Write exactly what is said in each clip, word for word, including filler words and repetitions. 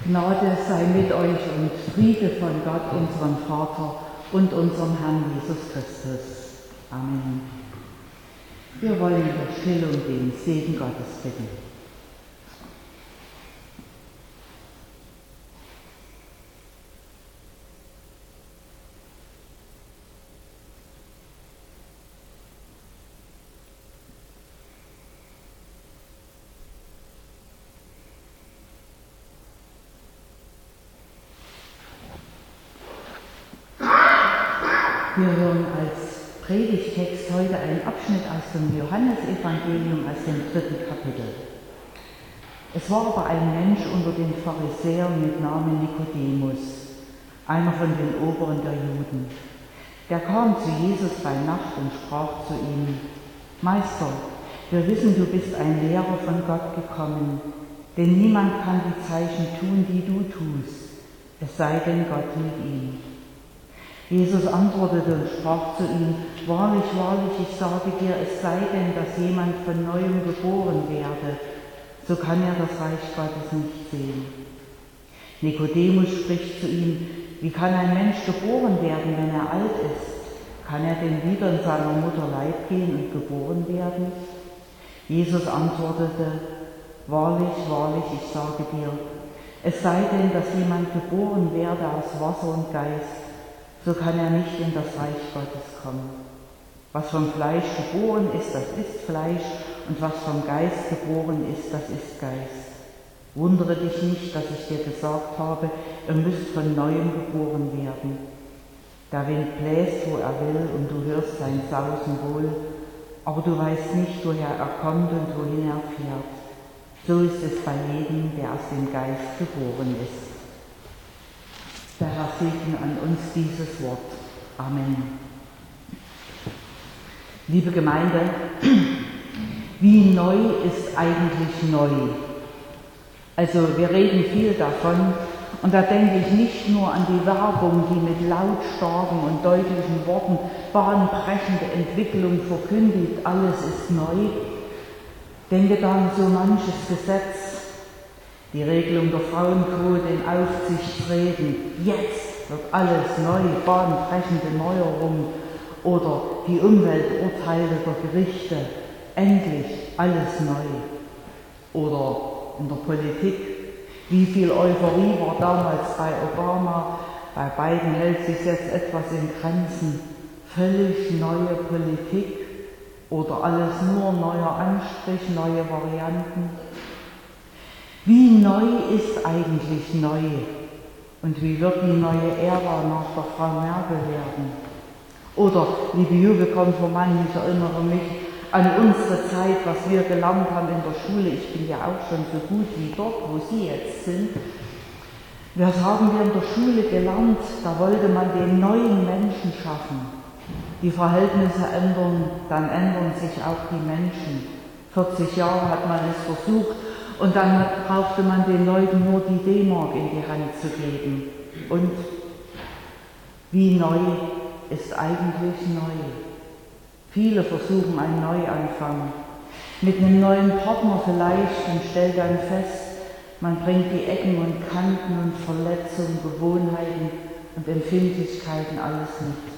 Gnade sei mit euch und Friede von Gott, unserem Vater und unserem Herrn Jesus Christus. Amen. Wir wollen in der Stille um den Segen Gottes bitten. Wir hören als Predigtext heute einen Abschnitt aus dem Johannesevangelium aus dem dritten Kapitel. Es war aber ein Mensch unter den Pharisäern mit Namen Nikodemus, einer von den Oberen der Juden. Der kam zu Jesus bei Nacht und sprach zu ihm: Meister, wir wissen, du bist ein Lehrer von Gott gekommen, denn niemand kann die Zeichen tun, die du tust, es sei denn Gott mit ihm. Jesus antwortete und sprach zu ihm: Wahrlich, wahrlich, ich sage dir, es sei denn, dass jemand von Neuem geboren werde, so kann er das Reich Gottes nicht sehen. Nikodemus spricht zu ihm: Wie kann ein Mensch geboren werden, wenn er alt ist? Kann er denn wieder in seiner Mutter Leib gehen und geboren werden? Jesus antwortete: Wahrlich, wahrlich, ich sage dir, es sei denn, dass jemand geboren werde aus Wasser und Geist, so kann er nicht in das Reich Gottes kommen. Was vom Fleisch geboren ist, das ist Fleisch, und was vom Geist geboren ist, das ist Geist. Wundere dich nicht, dass ich dir gesagt habe, ihr müsst von Neuem geboren werden. Der Wind bläst, wo er will, und du hörst sein Sausen wohl, aber du weißt nicht, woher er kommt und wohin er fährt. So ist es bei jedem, der aus dem Geist geboren ist. Der Herr segne an uns dieses Wort. Amen. Liebe Gemeinde, wie neu ist eigentlich neu? Also wir reden viel davon und da denke ich nicht nur an die Werbung, die mit lautstarken und deutlichen Worten bahnbrechende Entwicklung verkündigt, alles ist neu. Denke da an so manches Gesetz, die Regelung der Frauenquote in Aufsichtsräten, jetzt wird alles neu, bahnbrechende Neuerungen, oder die Umwelturteile der Gerichte, endlich alles neu. Oder in der Politik, wie viel Euphorie war damals bei Obama, bei Biden hält sich jetzt etwas in Grenzen, völlig neue Politik oder alles nur neuer Anstrich, neue Varianten. Wie neu ist eigentlich neu? Und wie wird die neue Ära nach der Frau Merkel werden? Oder, liebe Jubelkonformanten, ich erinnere mich an unsere Zeit, was wir gelernt haben in der Schule. Ich bin ja auch schon so gut wie dort, wo Sie jetzt sind. Was haben wir in der Schule gelernt? Da wollte man den neuen Menschen schaffen. Die Verhältnisse ändern, dann ändern sich auch die Menschen. vierzig Jahre hat man es versucht. Und dann brauchte man den Leuten nur die D-Mark in die Hand zu geben. Und wie neu ist eigentlich neu? Viele versuchen einen Neuanfang. Mit einem neuen Partner vielleicht und stellt dann fest, man bringt die Ecken und Kanten und Verletzungen, Gewohnheiten und Empfindlichkeiten alles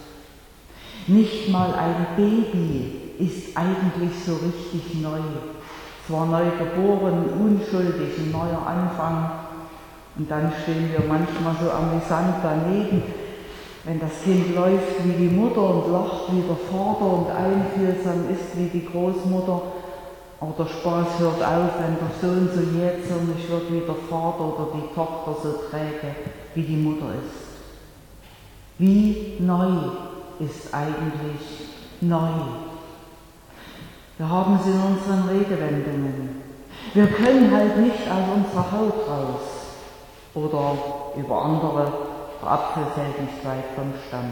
mit. Nicht mal ein Baby ist eigentlich so richtig neu. Zwar neu geboren, unschuldig, ein neuer Anfang, und dann stehen wir manchmal so amüsant daneben, wenn das Kind läuft wie die Mutter und lacht wie der Vater und einfühlsam ist wie die Großmutter, aber der Spaß hört auf, wenn der Sohn so jähzornig wird wie der Vater oder die Tochter so träge wie die Mutter ist. Wie neu ist eigentlich neu? Wir haben sie in unseren Redewendungen. Wir können halt nicht aus unserer Haut raus oder über andere, der Apfel fällt nicht weit vom Stamm.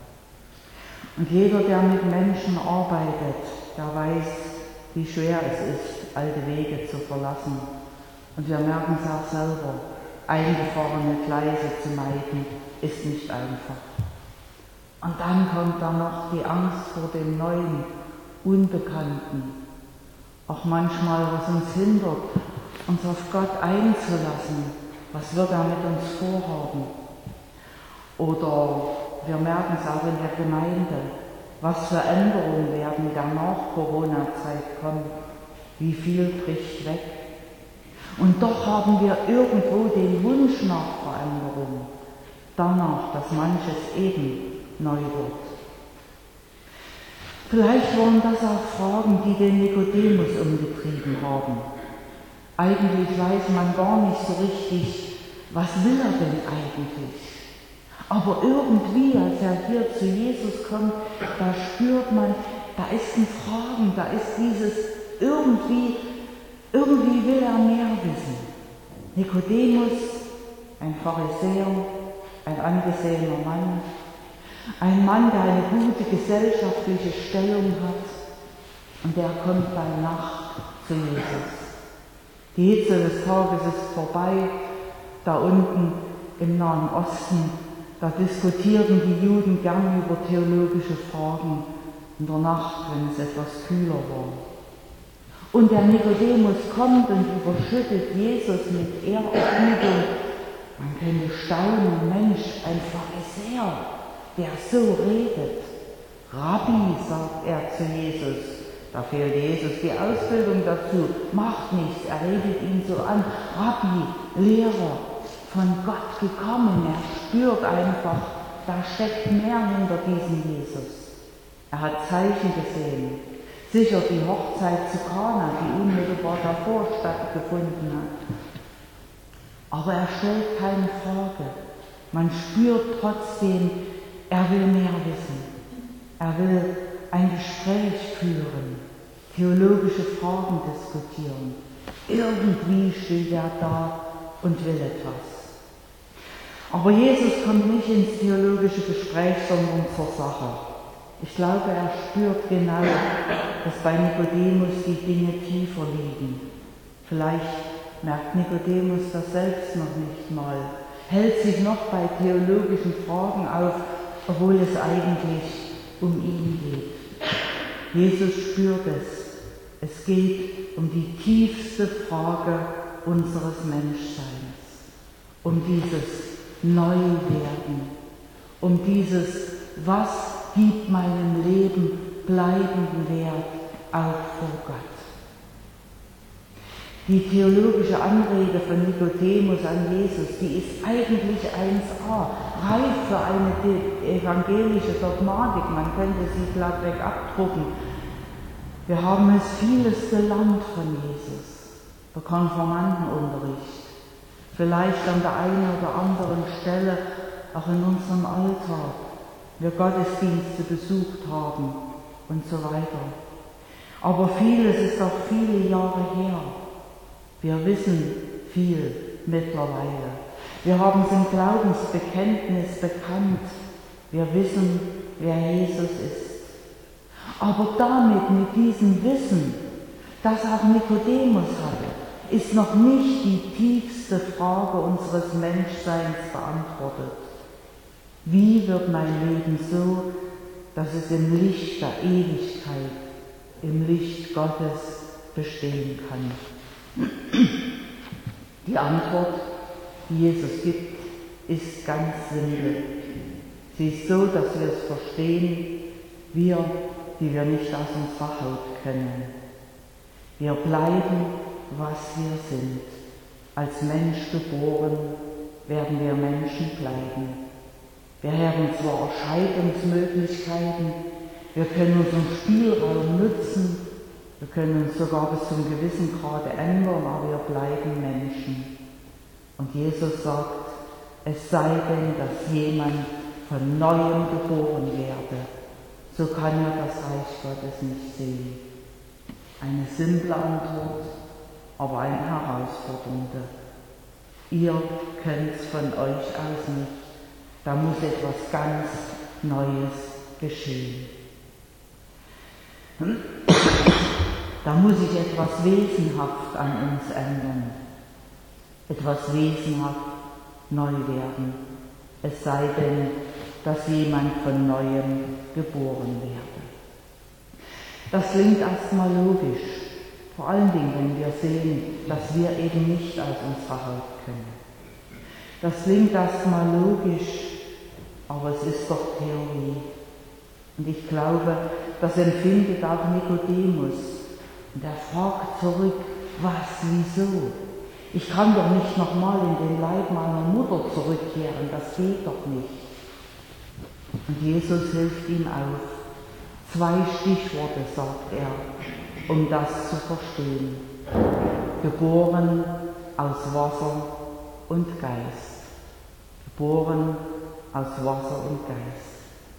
Und jeder, der mit Menschen arbeitet, der weiß, wie schwer es ist, alte Wege zu verlassen. Und wir merken es auch selber, eingefahrene Gleise zu meiden, ist nicht einfach. Und dann kommt da noch die Angst vor dem Neuen, Unbekannten, auch manchmal, was uns hindert, uns auf Gott einzulassen, Was wird er mit uns vorhaben? Oder wir merken es auch in der Gemeinde. Was für Änderungen werden da nach Corona-Zeit kommen? Wie viel bricht weg? Und doch haben wir irgendwo den Wunsch nach Veränderung, danach, dass manches eben neu wird. Vielleicht waren das auch Fragen, die den Nikodemus umgetrieben haben. Eigentlich weiß man gar nicht so richtig, was will er denn eigentlich? Aber irgendwie, als er hier zu Jesus kommt, da spürt man, da ist ein Fragen, da ist dieses irgendwie, irgendwie will er mehr wissen. Nikodemus, ein Pharisäer, ein angesehener Mann, ein Mann, der eine gute gesellschaftliche Stellung hat, und der kommt bei Nacht zu Jesus. Die Hitze des Tages ist vorbei, da unten im Nahen Osten, da diskutierten die Juden gern über theologische Fragen in der Nacht, wenn es etwas kühler war. Und der Nikodemus kommt und überschüttet Jesus mit Ehrerbietung. Man könnte staunen, Mensch, ein Pharisäer, der so redet. Rabbi, sagt er zu Jesus. Da fehlt Jesus die Ausbildung dazu. Macht nichts, er redet ihn so an. Rabbi, Lehrer, von Gott gekommen. Er spürt einfach, da steckt mehr hinter diesem Jesus. Er hat Zeichen gesehen. Sicher die Hochzeit zu Kana, die unmittelbar davor stattgefunden hat. Aber er stellt keine Frage. Man spürt trotzdem, er will mehr wissen. Er will ein Gespräch führen, theologische Fragen diskutieren. Irgendwie steht er da und will etwas. Aber Jesus kommt nicht ins theologische Gespräch, sondern zur Sache. Ich glaube, er spürt genau, dass bei Nikodemus die Dinge tiefer liegen. Vielleicht merkt Nikodemus das selbst noch nicht mal, hält sich noch bei theologischen Fragen auf, obwohl es eigentlich um ihn geht. Jesus spürt es. Es geht um die tiefste Frage unseres Menschseins, um dieses Neuwerden, um dieses, was gibt meinem Leben bleibenden Wert auch vor Gott. Die theologische Anrede von Nikodemus an Jesus, die ist eigentlich eins a, reif für eine evangelische Dogmatik, man könnte sie glattweg abdrucken. Wir haben es vieles gelernt von Jesus, der Konfirmandenunterricht, vielleicht an der einen oder anderen Stelle auch in unserem Alltag, wir Gottesdienste besucht haben und so weiter. Aber vieles ist auch viele Jahre her. Wir wissen viel mittlerweile. Wir haben es im Glaubensbekenntnis bekannt. Wir wissen, wer Jesus ist. Aber damit, mit diesem Wissen, das auch Nikodemus hatte, ist noch nicht die tiefste Frage unseres Menschseins beantwortet. Wie wird mein Leben so, dass es im Licht der Ewigkeit, im Licht Gottes bestehen kann? Die Antwort, die Jesus gibt, ist ganz simpel. Sie ist so, dass wir es verstehen, wir, die wir nicht aus unserer Haut können. Wir bleiben, was wir sind. Als Mensch geboren werden wir Menschen bleiben. Wir haben zwar Erscheinungsmöglichkeiten, wir können unseren Spielraum nutzen, wir können uns sogar bis zu einem gewissen Grade ändern, aber wir bleiben Menschen. Und Jesus sagt, es sei denn, dass jemand von Neuem geboren werde, so kann er das Reich Gottes nicht sehen. Eine simple Antwort, aber eine herausfordernde. Ihr könnt es von euch aus nicht. Da muss etwas ganz Neues geschehen. Da muss sich etwas wesenhaft an uns ändern, etwas wesenhaft neu werden, es sei denn, dass jemand von Neuem geboren werde. Das klingt erstmal logisch, vor allen Dingen, wenn wir sehen, dass wir eben nicht aus unserer Haut können. Das klingt erstmal logisch, aber es ist doch Theorie. Und ich glaube, das empfindet auch Nikodemus. Und er fragt zurück, was, wieso? Ich kann doch nicht nochmal in den Leib meiner Mutter zurückkehren, das geht doch nicht. Und Jesus hilft ihm auf. Zwei Stichworte sagt er, um das zu verstehen. Geboren aus Wasser und Geist. Geboren aus Wasser und Geist.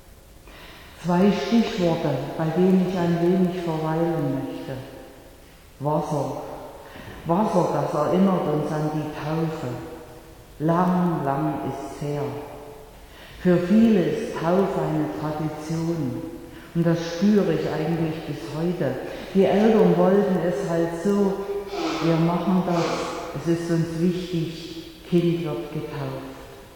Zwei Stichworte, bei denen ich ein wenig verweilen möchte. Wasser. Wasser, das erinnert uns an die Taufe. Lang, lang ist's her. Für viele ist Taufe eine Tradition. Und das spüre ich eigentlich bis heute. Die Eltern wollten es halt so, wir machen das, es ist uns wichtig, Kind wird getauft.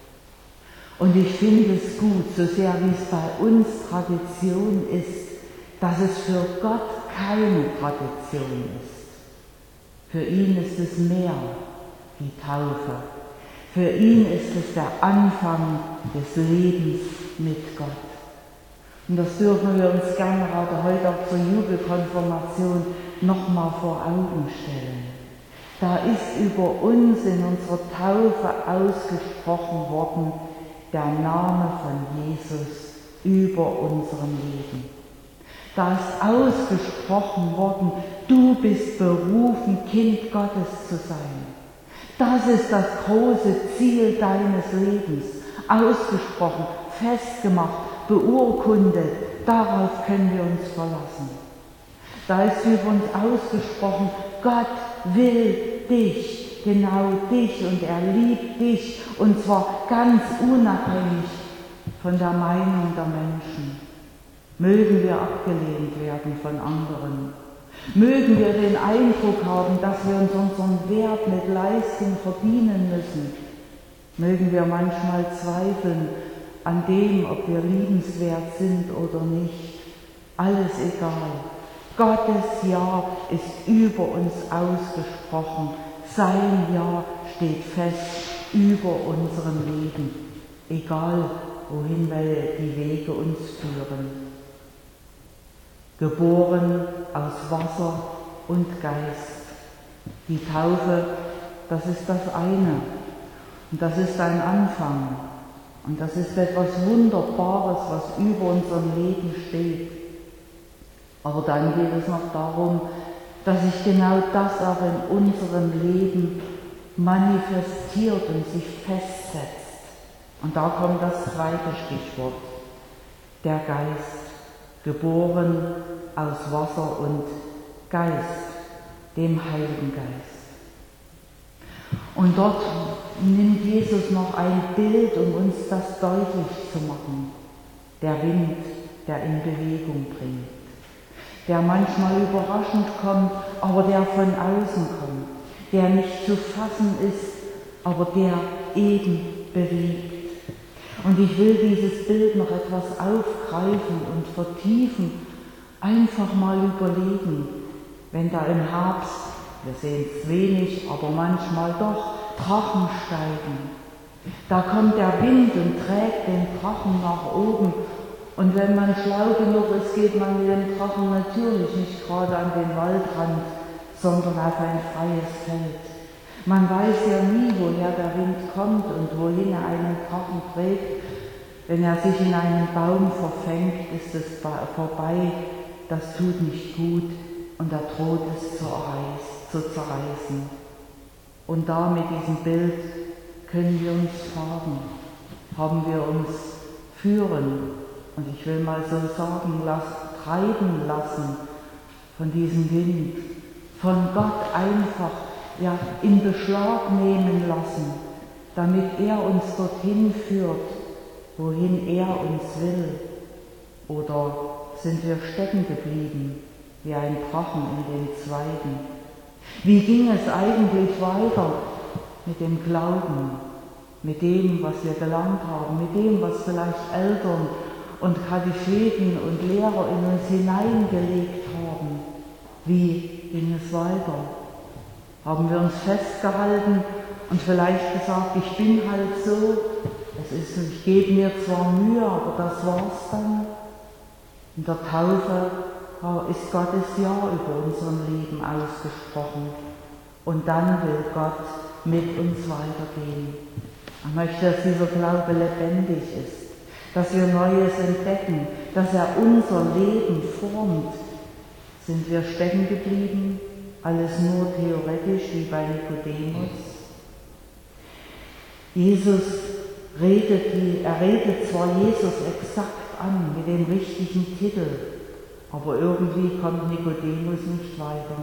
Und ich finde es gut, so sehr wie es bei uns Tradition ist, dass es für Gott keine Tradition ist. Für ihn ist es mehr, die Taufe. Für ihn ist es der Anfang des Lebens mit Gott. Und das dürfen wir uns gerne gerade heute auch zur Jubelkonfirmation nochmal vor Augen stellen. Da ist über uns in unserer Taufe ausgesprochen worden, der Name von Jesus über unserem Leben. Da ist ausgesprochen worden, du bist berufen, Kind Gottes zu sein. Das ist das große Ziel deines Lebens. Ausgesprochen, festgemacht, beurkundet, darauf können wir uns verlassen. Da ist über uns ausgesprochen, Gott will dich, genau dich, und er liebt dich, und zwar ganz unabhängig von der Meinung der Menschen. Mögen wir abgelehnt werden von anderen. Mögen wir den Eindruck haben, dass wir uns unseren Wert mit Leistung verdienen müssen. Mögen wir manchmal zweifeln an dem, ob wir liebenswert sind oder nicht. Alles egal. Gottes Ja ist über uns ausgesprochen. Sein Ja steht fest über unserem Leben. Egal, wohin die Wege uns führen. Geboren aus Wasser und Geist. Die Taufe, das ist das eine. Und das ist ein Anfang. Und das ist etwas Wunderbares, was über unserem Leben steht. Aber dann geht es noch darum, dass sich genau das auch in unserem Leben manifestiert und sich festsetzt. Und da kommt das zweite Stichwort, der Geist. Geboren aus Wasser und Geist, dem Heiligen Geist. Und dort nimmt Jesus noch ein Bild, um uns das deutlich zu machen. Der Wind, der in Bewegung bringt, der manchmal überraschend kommt, aber der von außen kommt, der nicht zu fassen ist, aber der eben bewegt. Und ich will dieses Bild noch etwas aufgreifen und vertiefen, einfach mal überlegen, wenn da im Herbst, wir sehen es wenig, aber manchmal doch, Drachen steigen. Da kommt der Wind und trägt den Drachen nach oben. Und wenn man schlau genug ist, geht man mit dem Drachen natürlich nicht gerade an den Waldrand, sondern auf ein freies Feld. Man weiß ja nie, woher der Wind kommt und wohin er einen Drachen trägt. Wenn er sich in einen Baum verfängt, ist es vorbei. Das tut nicht gut und er droht es zu zerreißen. Und da mit diesem Bild können wir uns fragen, haben wir uns führen, und ich will mal so sagen, treiben lassen von diesem Wind, von Gott einfach ja, in Beschlag nehmen lassen, damit er uns dorthin führt, wohin er uns will? Oder sind wir stecken geblieben, wie ein Drachen in den Zweigen? Wie ging es eigentlich weiter mit dem Glauben, mit dem, was wir gelernt haben, mit dem, was vielleicht Eltern und Katecheten und Lehrer in uns hineingelegt haben? Wie ging es weiter? Haben wir uns festgehalten und vielleicht gesagt, ich bin halt so, es ist, ich gebe mir zwar Mühe, aber das war's dann. In der Taufe ist Gottes Ja über unserem Leben ausgesprochen. Und dann will Gott mit uns weitergehen. Er möchte, dass dieser Glaube lebendig ist, dass wir Neues entdecken, dass er unser Leben formt. Sind wir stecken geblieben, alles nur theoretisch wie bei Nikodemus? Jesus redet, er redet zwar Jesus exakt an mit dem richtigen Titel, aber irgendwie kommt Nikodemus nicht weiter.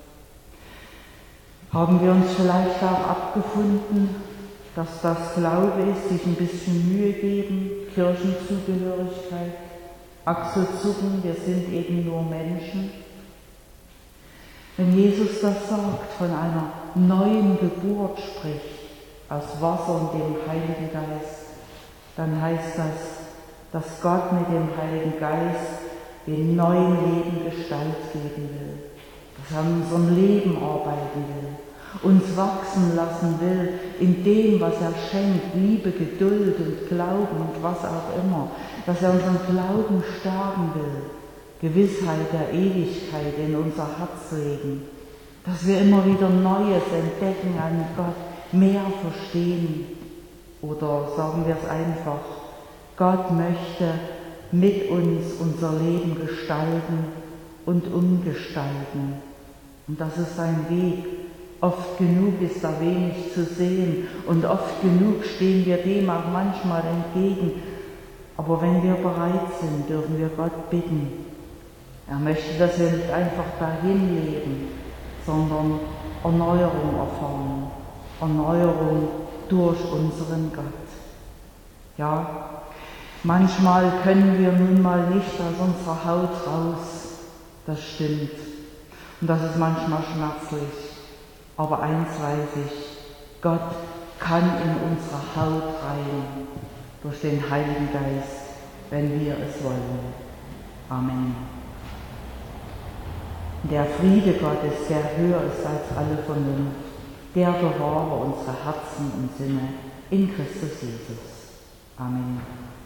Haben wir uns vielleicht auch abgefunden, dass das Glaube ist, sich ein bisschen Mühe geben, Kirchenzugehörigkeit, Achselzucken, wir sind eben nur Menschen. Wenn Jesus das sagt, von einer neuen Geburt spricht, aus Wasser und dem Heiligen Geist, dann heißt das, dass Gott mit dem Heiligen Geist dem neuen Leben Gestalt geben will, dass er an unserem Leben arbeiten will, uns wachsen lassen will in dem, was er schenkt, Liebe, Geduld und Glauben und was auch immer, dass er unseren Glauben stärken will, Gewissheit der Ewigkeit in unser Herz legen, dass wir immer wieder Neues entdecken an Gott, mehr verstehen, oder sagen wir es einfach, Gott möchte mit uns unser Leben gestalten und umgestalten. Und das ist ein Weg. Oft genug ist da wenig zu sehen und oft genug stehen wir dem auch manchmal entgegen. Aber wenn wir bereit sind, dürfen wir Gott bitten. Er möchte, dass wir nicht einfach dahin leben, sondern Erneuerung erfahren. Erneuerung durch unseren Gott. Ja, manchmal können wir nun mal nicht aus unserer Haut raus. Das stimmt. Und das ist manchmal schmerzlich. Aber eins weiß ich, Gott kann in unsere Haut rein, durch den Heiligen Geist, wenn wir es wollen. Amen. Der Friede Gottes, der höher ist als alle Vernunft, der bewahre unsere Herzen und Sinne in Christus Jesus. Amen.